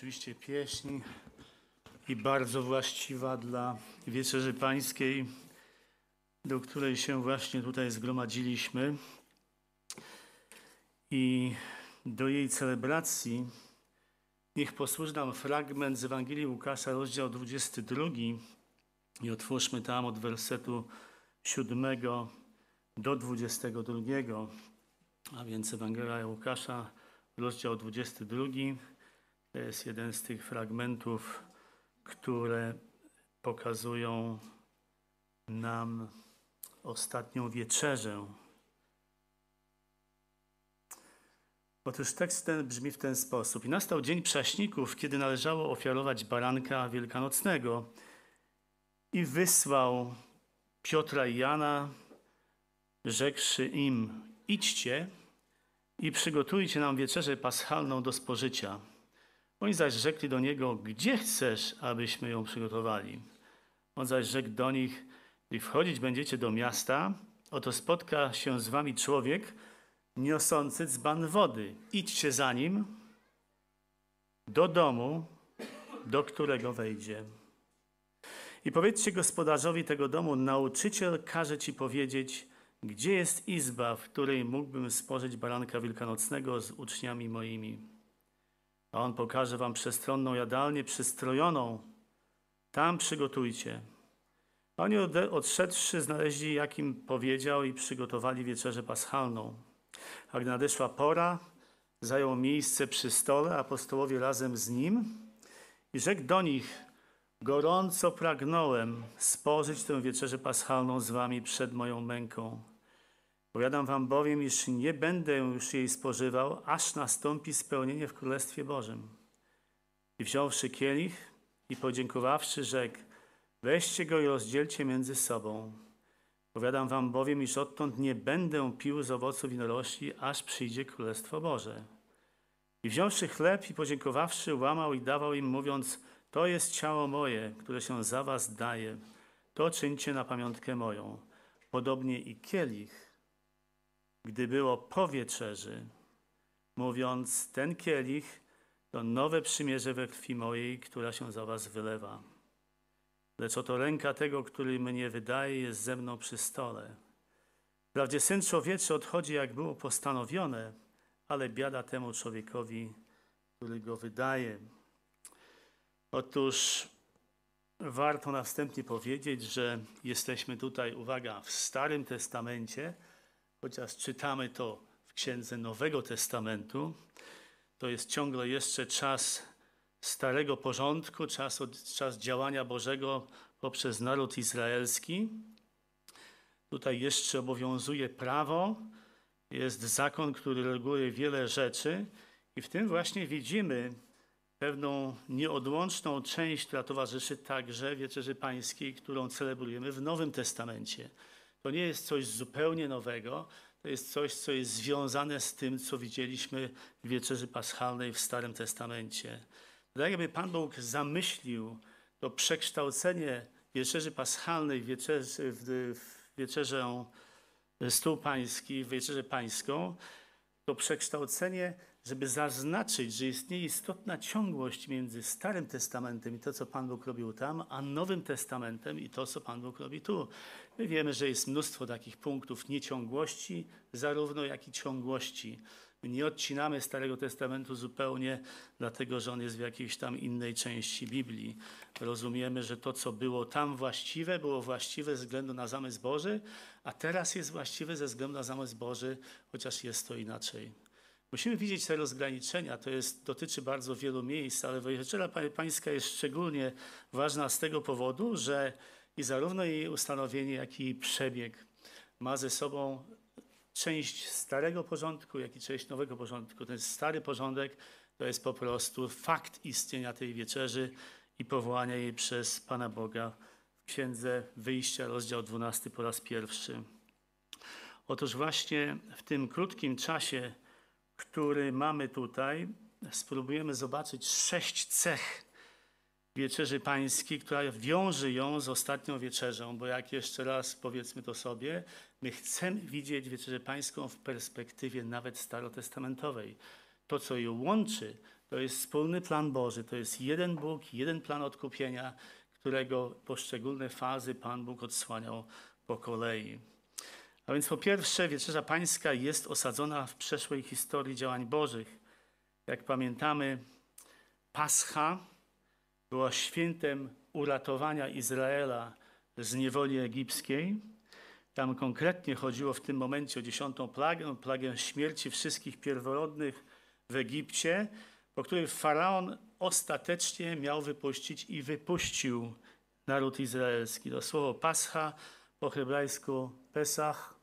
Oczywiście pieśń i bardzo właściwa dla Wieczerzy Pańskiej, do której się właśnie tutaj zgromadziliśmy. I do jej celebracji niech posłuży nam fragment z Ewangelii Łukasza, rozdział 22 i otwórzmy tam od wersetu 7 do 22. A więc Ewangelia Łukasza, rozdział 22. To jest jeden z tych fragmentów, które pokazują nam ostatnią wieczerzę. Otóż tekst ten brzmi w ten sposób. I nastał dzień prześników, kiedy należało ofiarować baranka wielkanocnego. I wysłał Piotra i Jana, rzekłszy im: idźcie i przygotujcie nam wieczerzę paschalną do spożycia. Oni zaś rzekli do niego: gdzie chcesz, abyśmy ją przygotowali? On zaś rzekł do nich: gdy wchodzić będziecie do miasta, oto spotka się z wami człowiek niosący dzban wody. Idźcie za nim do domu, do którego wejdzie. I powiedzcie gospodarzowi tego domu: nauczyciel każe ci powiedzieć, gdzie jest izba, w której mógłbym spożyć baranka wielkanocnego z uczniami moimi. A on pokaże wam przestronną jadalnię przystrojoną. Tam przygotujcie. A oni odszedłszy znaleźli, jak im powiedział, i przygotowali wieczerzę paschalną. A gdy nadeszła pora, zajął miejsce przy stole, apostołowie razem z nim, i rzekł do nich: gorąco pragnąłem spożyć tę wieczerzę paschalną z wami przed moją męką. Powiadam wam bowiem, iż nie będę już jej spożywał, aż nastąpi spełnienie w Królestwie Bożym. I wziąwszy kielich i podziękowawszy, rzekł: weźcie go i rozdzielcie między sobą. Powiadam wam bowiem, iż odtąd nie będę pił z owocu winorośli, aż przyjdzie Królestwo Boże. I wziąwszy chleb i podziękowawszy, łamał i dawał im, mówiąc: to jest ciało moje, które się za was daje. To czyńcie na pamiątkę moją. Podobnie i kielich, gdy było po wieczerzy, mówiąc: ten kielich to nowe przymierze we krwi mojej, która się za was wylewa. Lecz oto ręka tego, który mnie wydaje, jest ze mną przy stole. Wprawdzie Syn Człowieczy odchodzi, jak było postanowione, ale biada temu człowiekowi, który go wydaje. Otóż warto na wstępie powiedzieć, że jesteśmy tutaj, uwaga, w Starym Testamencie, chociaż czytamy to w Księdze Nowego Testamentu. To jest ciągle jeszcze czas Starego Porządku, czas działania Bożego poprzez naród izraelski. Tutaj jeszcze obowiązuje prawo, jest zakon, który reguluje wiele rzeczy i w tym właśnie widzimy pewną nieodłączną część, która towarzyszy także Wieczerzy Pańskiej, którą celebrujemy w Nowym Testamencie. To nie jest coś zupełnie nowego, to jest coś, co jest związane z tym, co widzieliśmy w Wieczerzy Paschalnej w Starym Testamencie. Tak jakby Pan Bóg zamyślił to przekształcenie Wieczerzy Paschalnej w Wieczerzę Stół Pański, w Wieczerzę Pańską, to przekształcenie, żeby zaznaczyć, że istnieje istotna ciągłość między Starym Testamentem i to, co Pan Bóg robił tam, a Nowym Testamentem i to, co Pan Bóg robi tu. My wiemy, że jest mnóstwo takich punktów nieciągłości, zarówno jak i ciągłości. My nie odcinamy Starego Testamentu zupełnie, dlatego że on jest w jakiejś tam innej części Biblii. Rozumiemy, że to, co było tam właściwe, było właściwe ze względu na zamysł Boży, a teraz jest właściwe ze względu na zamysł Boży, chociaż jest to inaczej. Musimy widzieć te rozgraniczenia, dotyczy bardzo wielu miejsc, ale Wieczera Pańska jest szczególnie ważna z tego powodu, że i zarówno jej ustanowienie, jak i jej przebieg ma ze sobą część Starego Porządku, jak i część Nowego Porządku. Ten Stary Porządek to jest po prostu fakt istnienia tej wieczerzy i powołania jej przez Pana Boga w Księdze Wyjścia, rozdział 12 po raz pierwszy. Otóż właśnie w tym krótkim czasie, który mamy tutaj, spróbujemy zobaczyć 6 cech Wieczerzy Pańskiej, która wiąże ją z ostatnią wieczerzą, bo jak jeszcze raz powiedzmy to sobie, my chcemy widzieć Wieczerzę Pańską w perspektywie nawet starotestamentowej. To, co ją łączy, To jest wspólny plan Boży, to jest jeden Bóg, jeden plan odkupienia, którego poszczególne fazy Pan Bóg odsłaniał po kolei. A więc po pierwsze, Wieczerza Pańska jest osadzona w przeszłej historii działań Bożych. Jak pamiętamy, Pascha była świętem uratowania Izraela z niewoli egipskiej. Tam konkretnie chodziło w tym momencie o 10. plagę śmierci wszystkich pierworodnych w Egipcie, po której Faraon ostatecznie miał wypuścić i wypuścił naród izraelski. To słowo Pascha po hebrajsku Pesach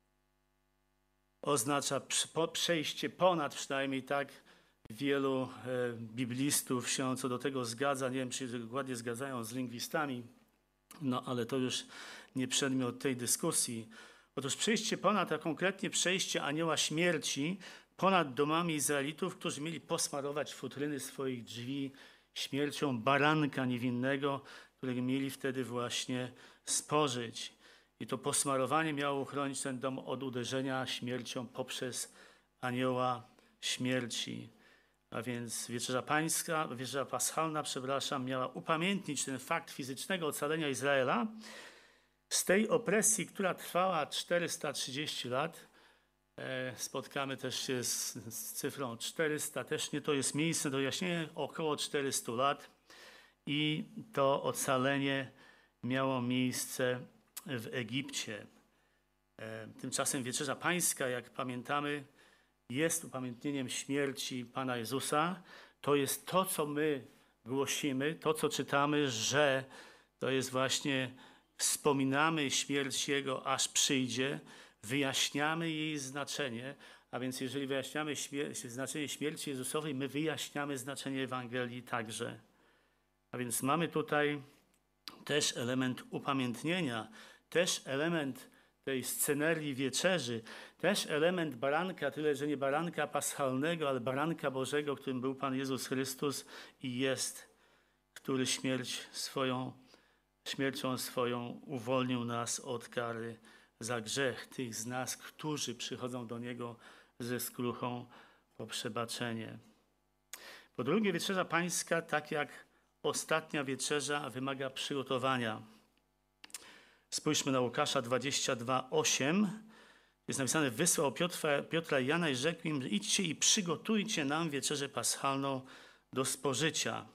oznacza przejście ponad, przynajmniej tak wielu biblistów się co do tego zgadza. Nie wiem, czy się dokładnie zgadzają z lingwistami, no ale to już nie przedmiot tej dyskusji. Otóż przejście ponad, a konkretnie przejście anioła śmierci ponad domami Izraelitów, którzy mieli posmarować futryny swoich drzwi śmiercią baranka niewinnego, którego mieli wtedy właśnie spożyć. I to posmarowanie miało uchronić ten dom od uderzenia śmiercią poprzez anioła śmierci. A więc Wieczerza Paschalna, miała upamiętnić ten fakt fizycznego ocalenia Izraela z tej opresji, która trwała 430 lat. Spotkamy też się z cyfrą 400, też nie to jest miejsce do wyjaśnienia, około 400 lat. I to ocalenie miało miejsce w Egipcie. Tymczasem Wieczerza Pańska, jak pamiętamy, jest upamiętnieniem śmierci Pana Jezusa. To jest to, co my głosimy, to, co czytamy, że to jest właśnie wspominamy śmierć Jego, aż przyjdzie, wyjaśniamy jej znaczenie, a więc jeżeli wyjaśniamy znaczenie śmierci Jezusowej, my wyjaśniamy znaczenie Ewangelii także. A więc mamy tutaj też element upamiętnienia, też element tej scenerii wieczerzy, też element baranka, tyle że nie baranka paschalnego, ale baranka Bożego, którym był Pan Jezus Chrystus i jest, który śmiercią swoją uwolnił nas od kary za grzech tych z nas, którzy przychodzą do Niego ze skruchą po przebaczenie. Po drugie, Wieczerza Pańska, tak jak ostatnia wieczerza, wymaga przygotowania. Spójrzmy na Łukasza 22:8. Jest napisane: wysłał Piotra i Jana i rzekł im: idźcie i przygotujcie nam wieczerzę paschalną do spożycia.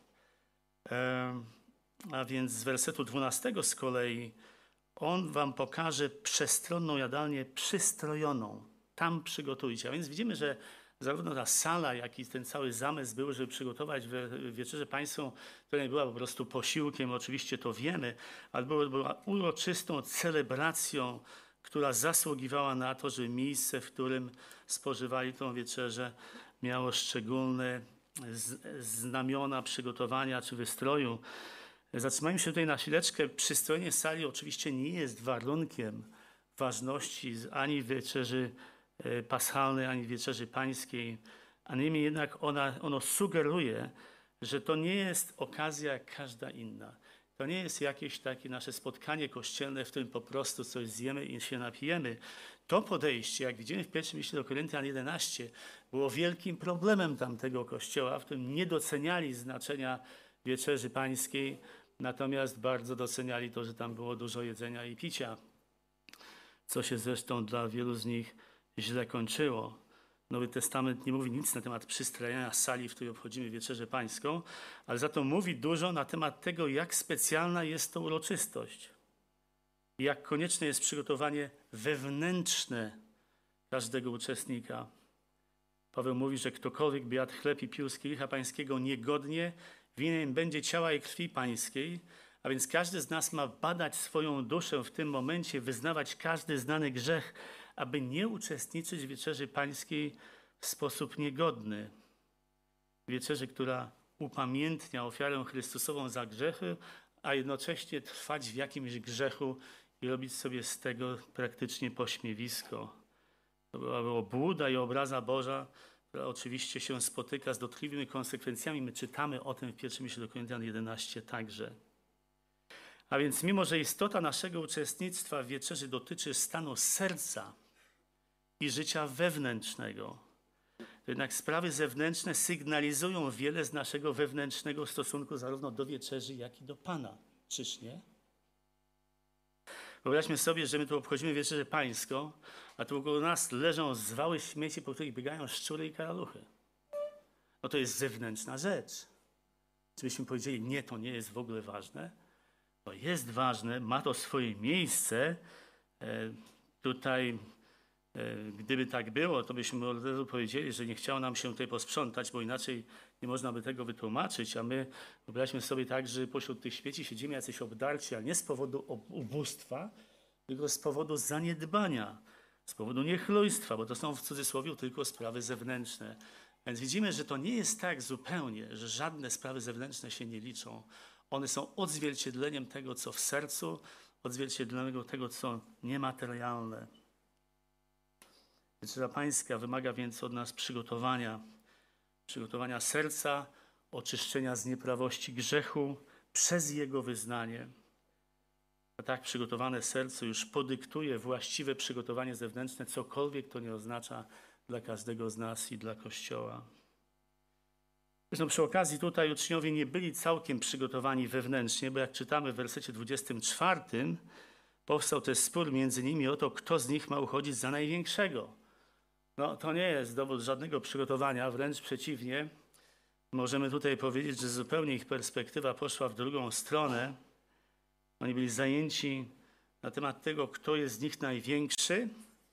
A więc z wersetu 12 z kolei: on wam pokaże przestronną jadalnię przystrojoną. Tam przygotujcie. A więc widzimy, że zarówno ta sala, jak i ten cały zamysł był, żeby przygotować Wieczerzę Pańską, która nie była po prostu posiłkiem, oczywiście to wiemy, ale była uroczystą celebracją, która zasługiwała na to, że miejsce, w którym spożywali tą wieczerzę, miało szczególne znamiona przygotowania czy wystroju. Zatrzymajmy się tutaj na chwileczkę. Przystrojenie sali oczywiście nie jest warunkiem ważności ani wieczerzy paschalnej, ani wieczerzy pańskiej, a niemniej jednak ono sugeruje, że to nie jest okazja jak każda inna. To nie jest jakieś takie nasze spotkanie kościelne, w którym po prostu coś zjemy i się napijemy. To podejście, jak widzimy w pierwszym liście do Koryntian 11, było wielkim problemem tamtego kościoła, w którym nie doceniali znaczenia wieczerzy pańskiej, natomiast bardzo doceniali to, że tam było dużo jedzenia i picia, co się zresztą dla wielu z nich źle kończyło. Nowy Testament nie mówi nic na temat przystrajania sali, w której obchodzimy Wieczerzę Pańską, ale za to mówi dużo na temat tego, jak specjalna jest to uroczystość. I jak konieczne jest przygotowanie wewnętrzne każdego uczestnika. Paweł mówi, że ktokolwiek by jadł chleb i pił z kielicha pańskiego niegodnie, winien będzie ciała i krwi pańskiej, a więc każdy z nas ma badać swoją duszę w tym momencie, wyznawać każdy znany grzech, aby nie uczestniczyć w Wieczerzy Pańskiej w sposób niegodny. Wieczerzy, która upamiętnia ofiarę Chrystusową za grzechy, a jednocześnie trwać w jakimś grzechu i robić sobie z tego praktycznie pośmiewisko. To była obłuda i obraza Boża, która oczywiście się spotyka z dotkliwymi konsekwencjami. My czytamy o tym w pierwszym liście do Koryntian 11 także. A więc mimo, że istota naszego uczestnictwa w wieczerzy dotyczy stanu serca i życia wewnętrznego, to jednak sprawy zewnętrzne sygnalizują wiele z naszego wewnętrznego stosunku zarówno do wieczerzy, jak i do Pana. Czyż nie? Wyobraźmy sobie, że my tu obchodzimy wieczerzę pańską, a tu wokół nas leżą zwały śmieci, po których biegają szczury i karaluchy. No to jest zewnętrzna rzecz. Czy byśmy powiedzieli, nie, to nie jest w ogóle ważne? To jest ważne, ma to swoje miejsce. Tutaj, gdyby tak było, to byśmy od razu powiedzieli, że nie chciało nam się tutaj posprzątać, bo inaczej nie można by tego wytłumaczyć, a my wyobraźmy sobie tak, że pośród tych śmieci siedzimy jacyś obdarci, ale nie z powodu ubóstwa, tylko z powodu zaniedbania, z powodu niechlujstwa, bo to są w cudzysłowie tylko sprawy zewnętrzne. Więc widzimy, że to nie jest tak zupełnie, że żadne sprawy zewnętrzne się nie liczą. One są odzwierciedleniem tego, co w sercu, odzwierciedleniem tego, co niematerialne. Wieczerza Pańska wymaga więc od nas przygotowania serca, oczyszczenia z nieprawości grzechu przez jego wyznanie. A tak przygotowane serce już podyktuje właściwe przygotowanie zewnętrzne, cokolwiek to nie oznacza dla każdego z nas i dla Kościoła. Zresztą przy okazji tutaj uczniowie nie byli całkiem przygotowani wewnętrznie, bo jak czytamy w wersecie 24, powstał też spór między nimi o to, kto z nich ma uchodzić za największego. No to nie jest dowód żadnego przygotowania, wręcz przeciwnie. Możemy tutaj powiedzieć, że zupełnie ich perspektywa poszła w drugą stronę. Oni byli zajęci na temat tego, kto jest z nich największy.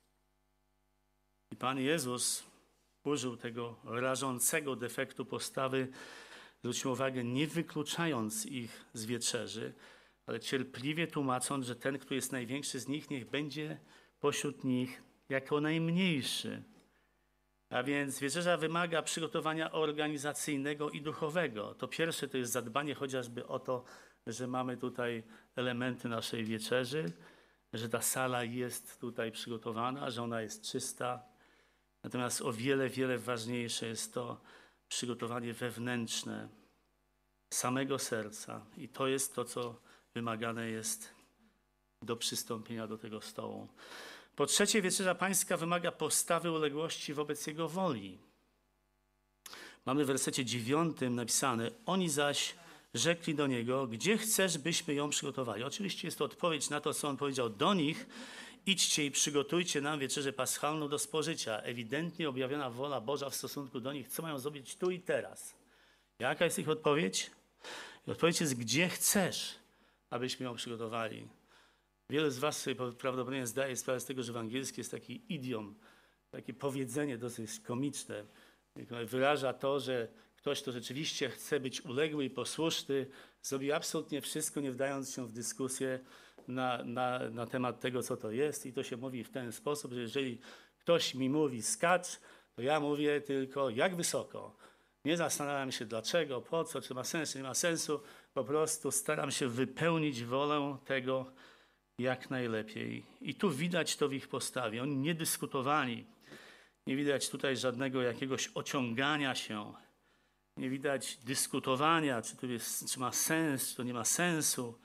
I Pan Jezus użył tego rażącego defektu postawy, zwróćmy uwagę, nie wykluczając ich z wieczerzy, ale cierpliwie tłumacząc, że ten, kto jest największy z nich, niech będzie pośród nich jako najmniejszy. A więc wieczerza wymaga przygotowania organizacyjnego i duchowego. To pierwsze to jest zadbanie chociażby o to, że mamy tutaj elementy naszej wieczerzy, że ta sala jest tutaj przygotowana, że ona jest czysta. Natomiast o wiele, wiele ważniejsze jest to przygotowanie wewnętrzne samego serca. I to jest to, co wymagane jest do przystąpienia do tego stołu. Po trzecie, wieczerza pańska wymaga postawy uległości wobec Jego woli. Mamy w wersecie 9 napisane: oni zaś rzekli do Niego, gdzie chcesz, byśmy ją przygotowali. Oczywiście jest to odpowiedź na to, co On powiedział do nich: idźcie i przygotujcie nam wieczerzę paschalną do spożycia. Ewidentnie objawiona wola Boża w stosunku do nich, co mają zrobić tu i teraz. Jaka jest ich odpowiedź? I odpowiedź jest, gdzie chcesz, abyśmy ją przygotowali. Wiele z was sobie prawdopodobnie zdaje sprawę z tego, że w angielskim jest taki idiom, takie powiedzenie dosyć komiczne. Wyraża to, że ktoś, kto rzeczywiście chce być uległy i posłuszny, zrobi absolutnie wszystko, nie wdając się w dyskusję na temat tego, co to jest. I to się mówi w ten sposób, że jeżeli ktoś mi mówi skacz, to ja mówię tylko jak wysoko. Nie zastanawiam się dlaczego, po co, czy ma sens, czy nie ma sensu. Po prostu staram się wypełnić wolę tego jak najlepiej. I tu widać to w ich postawie. Oni nie dyskutowali. Nie widać tutaj żadnego jakiegoś ociągania się. Nie widać dyskutowania, czy ma sens, czy to nie ma sensu.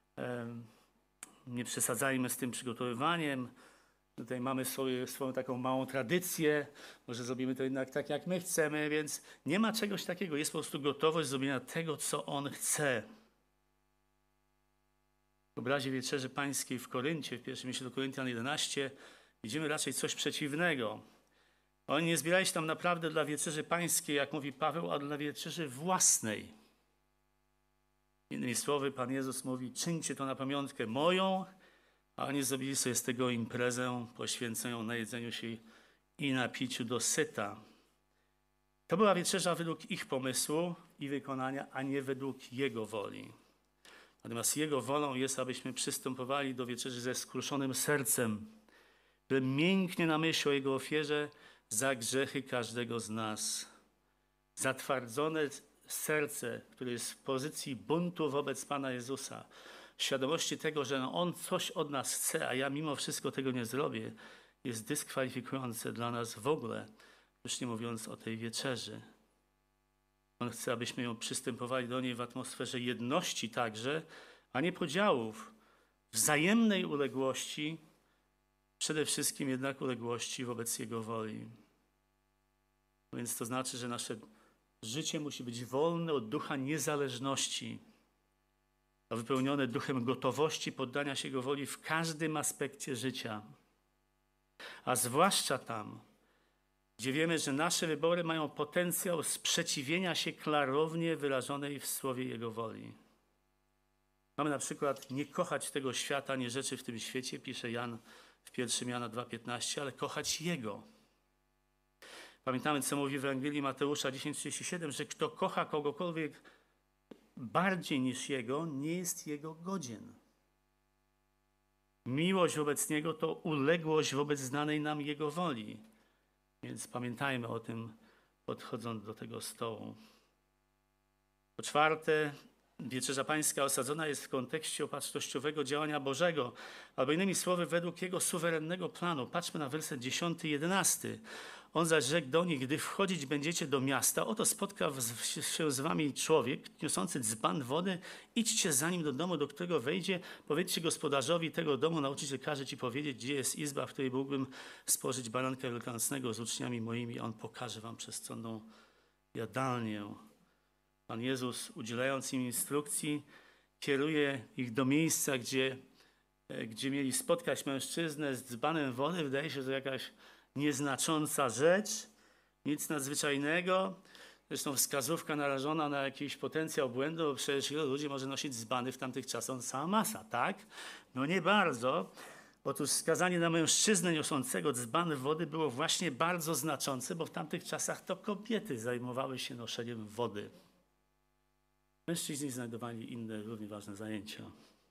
Nie przesadzajmy z tym przygotowywaniem. Tutaj mamy swoją taką małą tradycję. Może zrobimy to jednak tak, jak my chcemy, więc nie ma czegoś takiego. Jest po prostu gotowość zrobienia tego, co On chce. W obrazie Wieczerzy Pańskiej w Koryncie, w pierwszym liście do Koryntian 11, widzimy raczej coś przeciwnego. Oni nie zbierali się tam naprawdę dla Wieczerzy Pańskiej, jak mówi Paweł, a dla Wieczerzy własnej. Innymi słowy, Pan Jezus mówi, czyńcie to na pamiątkę moją, a oni zrobili sobie z tego imprezę, poświęconą na jedzeniu się i napiciu do syta. To była wieczerza według ich pomysłu i wykonania, a nie według Jego woli. Natomiast Jego wolą jest, abyśmy przystępowali do wieczerzy ze skruszonym sercem, które mięknie na myśl o Jego ofierze za grzechy każdego z nas. Zatwardzone serce, które jest w pozycji buntu wobec Pana Jezusa, w świadomości tego, że On coś od nas chce, a ja mimo wszystko tego nie zrobię, jest dyskwalifikujące dla nas w ogóle, już nie mówiąc o tej wieczerzy. On chce, abyśmy ją przystępowali do niej w atmosferze jedności także, a nie podziałów, wzajemnej uległości, przede wszystkim jednak uległości wobec Jego woli. Więc to znaczy, że nasze życie musi być wolne od ducha niezależności, a wypełnione duchem gotowości poddania się Jego woli w każdym aspekcie życia. A zwłaszcza tam, gdzie wiemy, że nasze wybory mają potencjał sprzeciwienia się klarownie wyrażonej w słowie Jego woli. Mamy na przykład nie kochać tego świata, ani rzeczy w tym świecie, pisze Jan w 1 Jana 2,15, ale kochać Jego. Pamiętamy, co mówi w Ewangelii Mateusza 10,37, że kto kocha kogokolwiek bardziej niż Jego, nie jest Jego godzien. Miłość wobec Niego to uległość wobec znanej nam Jego woli. Więc pamiętajmy o tym, podchodząc do tego stołu. Po czwarte, Wieczerza Pańska osadzona jest w kontekście opatrznościowego działania Bożego, albo innymi słowy, według Jego suwerennego planu. Patrzmy na werset 10 i 11. On zaś rzekł do nich, gdy wchodzić będziecie do miasta, oto spotka się z wami człowiek niosący dzban wody, idźcie za nim do domu, do którego wejdzie, powiedzcie gospodarzowi tego domu, nauczyciel każe ci powiedzieć, gdzie jest izba, w której mógłbym spożyć baranka wielkanocnego z uczniami moimi, a on pokaże wam przestronną jadalnię. Pan Jezus, udzielając im instrukcji, kieruje ich do miejsca, gdzie mieli spotkać mężczyznę z dzbanem wody. Wydaje się, że to jakaś nieznacząca rzecz, nic nadzwyczajnego. Zresztą wskazówka narażona na jakiś potencjał błędu, bo przecież ilu ludzi może nosić dzbany w tamtych czasach? Cała masa, tak? No nie bardzo. Otóż skazanie na mężczyznę niosącego dzban wody było właśnie bardzo znaczące, bo w tamtych czasach to kobiety zajmowały się noszeniem wody. Mężczyźni znajdowali inne, równie ważne zajęcia.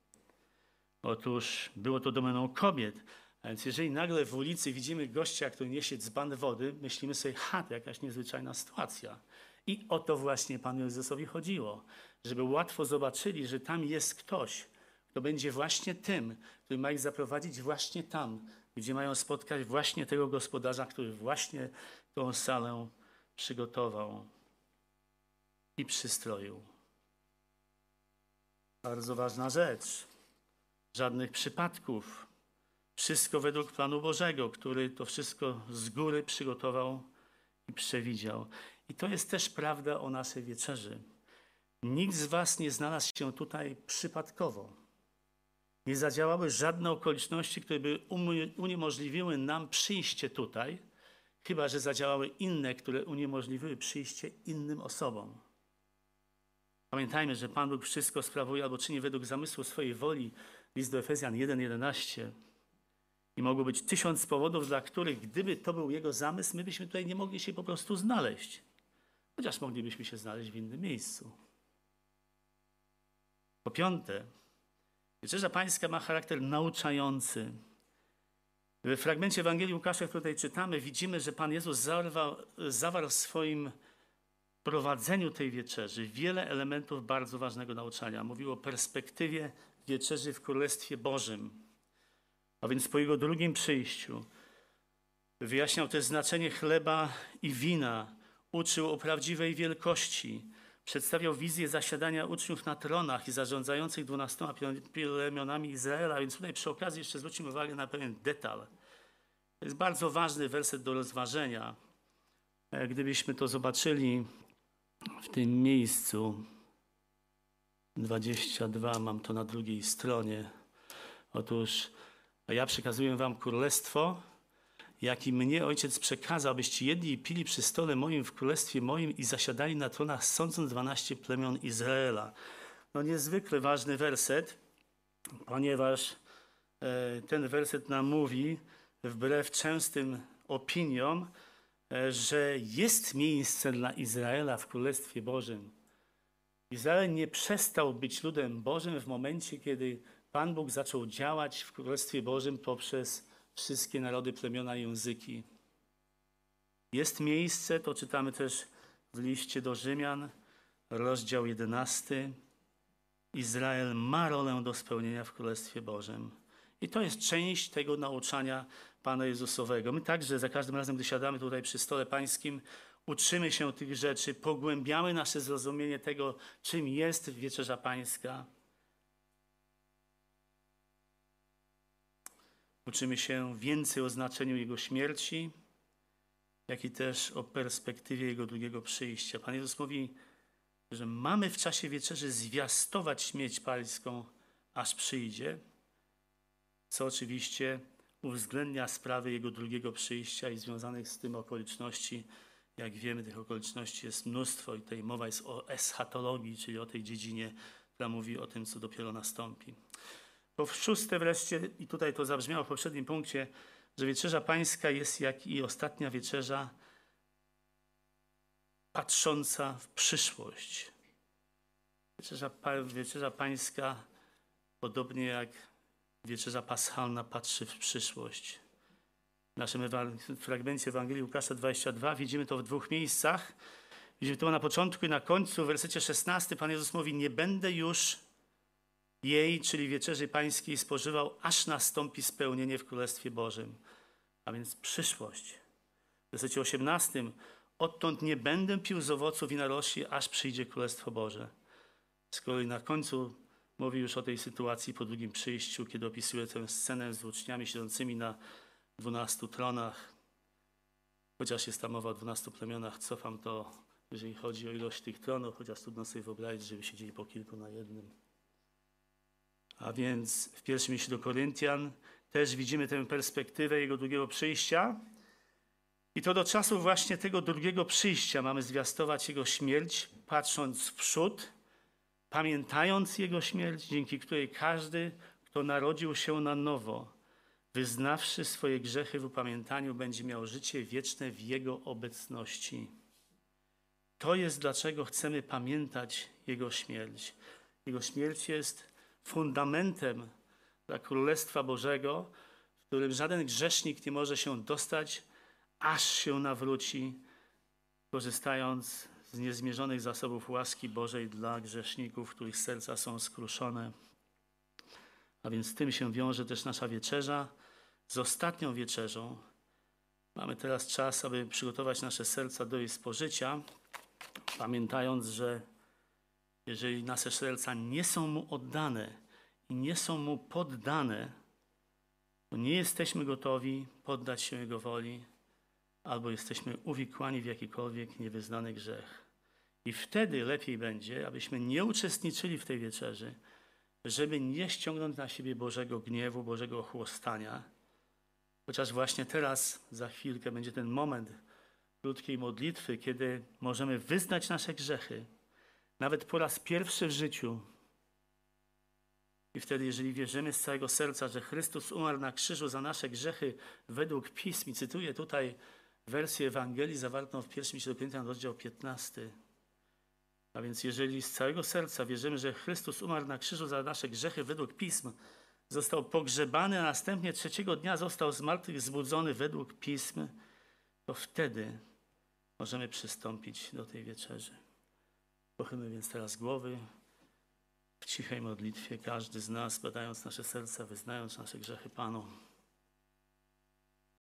Otóż było to domeną kobiet. A więc jeżeli nagle w ulicy widzimy gościa, który niesie dzban wody, myślimy sobie, to jakaś niezwyczajna sytuacja. I o to właśnie Panu Jezusowi chodziło. Żeby łatwo zobaczyli, że tam jest ktoś, kto będzie właśnie tym, który ma ich zaprowadzić właśnie tam, gdzie mają spotkać właśnie tego gospodarza, który właśnie tą salę przygotował i przystroił. Bardzo ważna rzecz. Żadnych przypadków. Wszystko według planu Bożego, który to wszystko z góry przygotował i przewidział. I to jest też prawda o naszej wieczerzy. Nikt z was nie znalazł się tutaj przypadkowo. Nie zadziałały żadne okoliczności, które by uniemożliwiły nam przyjście tutaj, chyba że zadziałały inne, które uniemożliwiły przyjście innym osobom. Pamiętajmy, że Pan Bóg wszystko sprawuje albo czyni według zamysłu swojej woli. List do Efezjan 1:11. I mogło być 1000 powodów, dla których, gdyby to był Jego zamysł, my byśmy tutaj nie mogli się po prostu znaleźć. Chociaż moglibyśmy się znaleźć w innym miejscu. Po piąte, Wieczerza Pańska ma charakter nauczający. W fragmencie Ewangelii Łukasza, który tutaj czytamy, widzimy, że Pan Jezus zawarł w swoim prowadzeniu tej wieczerzy wiele elementów bardzo ważnego nauczania. Mówił o perspektywie wieczerzy w Królestwie Bożym. A więc po Jego drugim przyjściu wyjaśniał też znaczenie chleba i wina, uczył o prawdziwej wielkości, przedstawiał wizję zasiadania uczniów na tronach i zarządzających 12 plemionami Izraela. Więc tutaj przy okazji jeszcze zwrócimy uwagę na pewien detal. To jest bardzo ważny werset do rozważenia. Gdybyśmy to zobaczyli w tym miejscu, 22, mam to na drugiej stronie. Otóż ja przekazuję wam królestwo, jaki mnie Ojciec przekazał, abyście jedli i pili przy stole moim w królestwie moim i zasiadali na tronach, sądząc 12 plemion Izraela. No niezwykle ważny werset, ponieważ ten werset nam mówi, wbrew częstym opiniom, że jest miejsce dla Izraela w Królestwie Bożym. Izrael nie przestał być ludem Bożym w momencie, kiedy Pan Bóg zaczął działać w Królestwie Bożym poprzez wszystkie narody, plemiona i języki. Jest miejsce, to czytamy też w liście do Rzymian, rozdział 11. Izrael ma rolę do spełnienia w Królestwie Bożym. I to jest część tego nauczania Pana Jezusowego. My także za każdym razem, gdy siadamy tutaj przy stole pańskim, uczymy się tych rzeczy, pogłębiamy nasze zrozumienie tego, czym jest Wieczerza Pańska. Uczymy się więcej o znaczeniu Jego śmierci jak i też o perspektywie Jego drugiego przyjścia. Pan Jezus mówi, że mamy w czasie wieczerzy zwiastować śmierć pańską, aż przyjdzie, co oczywiście uwzględnia sprawy Jego drugiego przyjścia i związanych z tym okoliczności. Jak wiemy, tych okoliczności jest mnóstwo i tutaj mowa jest o eschatologii, czyli o tej dziedzinie, która mówi o tym, co dopiero nastąpi. Po szóste wreszcie, i tutaj to zabrzmiało w poprzednim punkcie, że wieczerza pańska jest jak i ostatnia wieczerza patrząca w przyszłość. Wieczerza pańska, podobnie jak wieczerza paschalna, patrzy w przyszłość. W naszym fragmencie Ewangelii Łukasza 22 widzimy to w dwóch miejscach. Widzimy to na początku i na końcu. W wersecie 16 Pan Jezus mówi: nie będę już jej, czyli wieczerzy pańskiej, spożywał, aż nastąpi spełnienie w Królestwie Bożym. A więc przyszłość. W wersecie 18: odtąd nie będę pił z owocu winorośli, aż przyjdzie Królestwo Boże. Z kolei na końcu mówi już o tej sytuacji po drugim przyjściu, kiedy opisuje tę scenę z uczniami siedzącymi na 12 tronach. Chociaż jest tam mowa o 12 plemionach, cofam to, jeżeli chodzi o ilość tych tronów, chociaż trudno sobie wyobrazić, żeby siedzieli po kilku na jednym. A więc w pierwszym liście do Koryntian też widzimy tę perspektywę Jego drugiego przyjścia. I to do czasu właśnie tego drugiego przyjścia mamy zwiastować Jego śmierć, patrząc w przód, pamiętając Jego śmierć, dzięki której każdy, kto narodził się na nowo, wyznawszy swoje grzechy w upamiętaniu, będzie miał życie wieczne w Jego obecności. To jest, dlaczego chcemy pamiętać Jego śmierć. Jego śmierć jest fundamentem dla Królestwa Bożego, w którym żaden grzesznik nie może się dostać, aż się nawróci, korzystając z niezmierzonych zasobów łaski Bożej dla grzeszników, których serca są skruszone. A więc z tym się wiąże też nasza wieczerza. Z ostatnią wieczerzą mamy teraz czas, aby przygotować nasze serca do jej spożycia, pamiętając, że jeżeli nasze serca nie są Mu oddane i nie są Mu poddane, to nie jesteśmy gotowi poddać się Jego woli, albo jesteśmy uwikłani w jakikolwiek niewyznany grzech. I wtedy lepiej będzie, abyśmy nie uczestniczyli w tej wieczerzy, żeby nie ściągnąć na siebie Bożego gniewu, Bożego ochłostania. Chociaż właśnie teraz, za chwilkę, będzie ten moment krótkiej modlitwy, kiedy możemy wyznać nasze grzechy, nawet po raz pierwszy w życiu. I wtedy, jeżeli wierzymy z całego serca, że Chrystus umarł na krzyżu za nasze grzechy według Pism, i cytuję tutaj wersję Ewangelii zawartą w pierwszym liście do Koryntian, rozdział 15. A więc jeżeli z całego serca wierzymy, że Chrystus umarł na krzyżu za nasze grzechy według Pism, został pogrzebany, a następnie trzeciego dnia został z martwych zbudzony według Pism, to wtedy możemy przystąpić do tej wieczerzy. Pochylmy więc teraz głowy w cichej modlitwie, każdy z nas, badając nasze serca, wyznając nasze grzechy Panu.